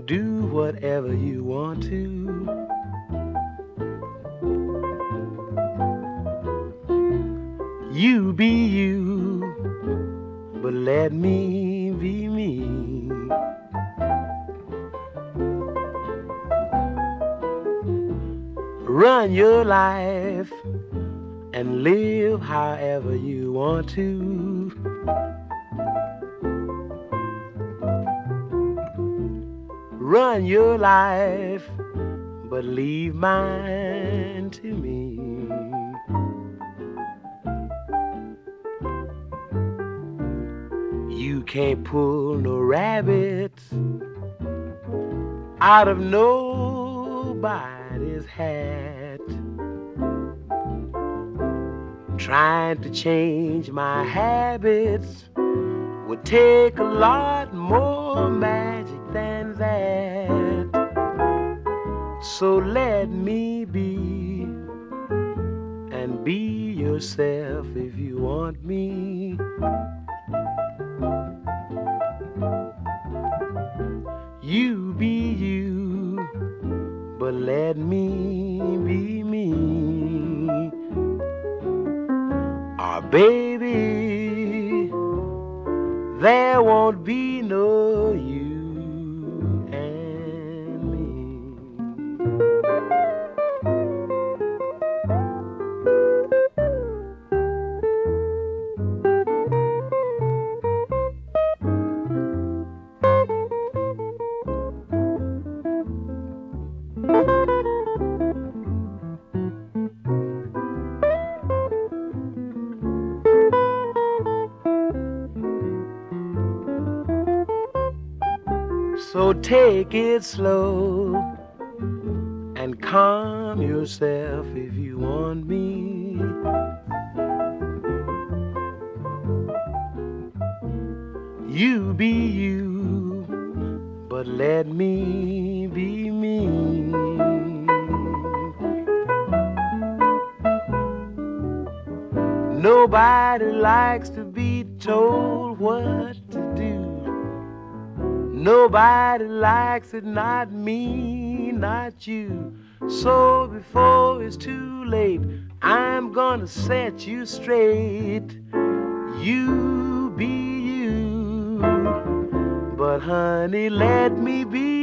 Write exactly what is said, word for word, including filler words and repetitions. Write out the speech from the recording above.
do whatever you want to. You be you, but let me be me. Run your life and live however you want to. Run your life, but leave mine to me. You can't pull no rabbits out of nobody's hat. Trying to change my habits would take a lot more magic than that. So let me be, and be yourself if you want me. You be you, but let me be me. Ah, baby, there won't be no you and me. So take it slow and calm yourself if you want me. You be you, but let me be me. Nobody likes to be told what to do. Nobody likes it, not me, not you. So before it's too late, I'm gonna set you straight. You be you, but honey, let me be